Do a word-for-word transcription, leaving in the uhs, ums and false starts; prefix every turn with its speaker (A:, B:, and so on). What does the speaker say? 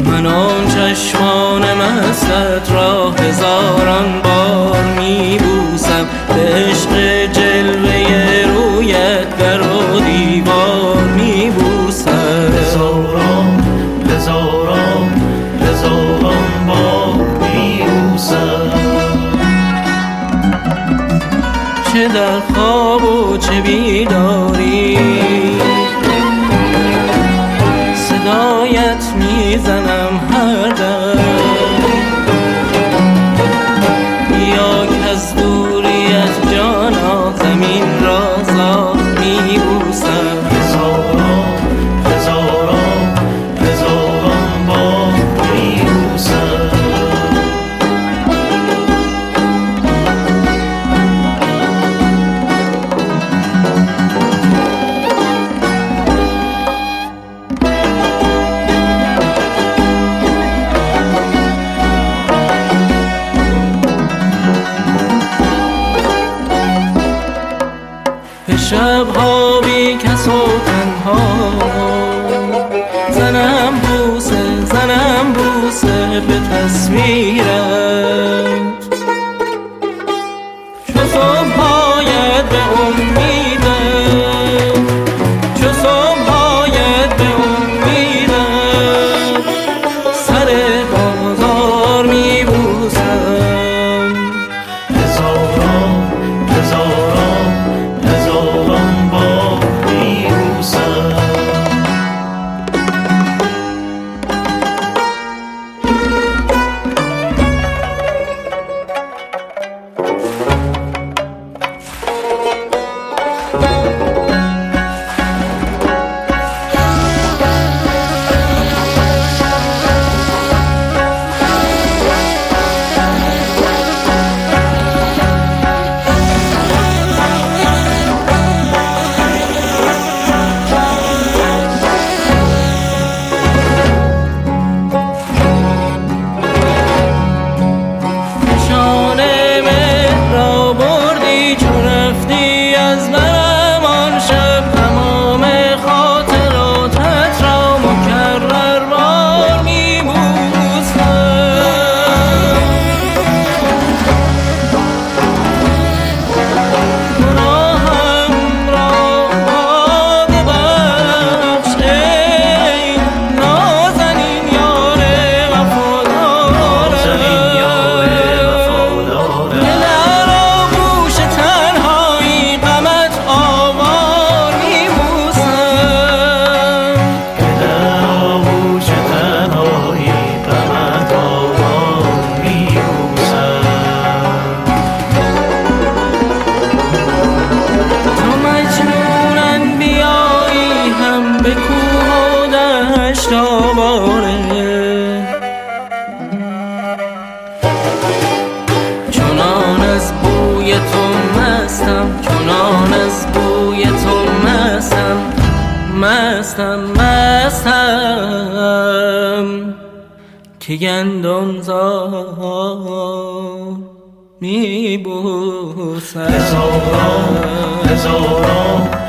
A: من آن چشمان مستت را هزاران بار میبوسم، به عشق جلوه رویت در و دیوار میبوسم.
B: هزاران هزاران هزاران بار میبوسم،
A: چه در خواب و چه بیداری صدایت میزنم هر دم، یا که از دوریت جانا زمین را زار میبوسم.
B: هزاران هزاران هزاران بار میبوسم.
A: به شب‌ها بی کس و تنها زنم بوسه زنم بوسه به تصویرت، چو صبح‌هایت به امیدت، چو صبح‌هایت به امیدت سر بازار میبوسم.
B: هزاران هزاران هزاران بار میبوسم.
A: چنان از بوی تو مستم، چنان از بوی تو مستم، مستم مستم که گندم زار میبوسم.
B: هزاران هزاران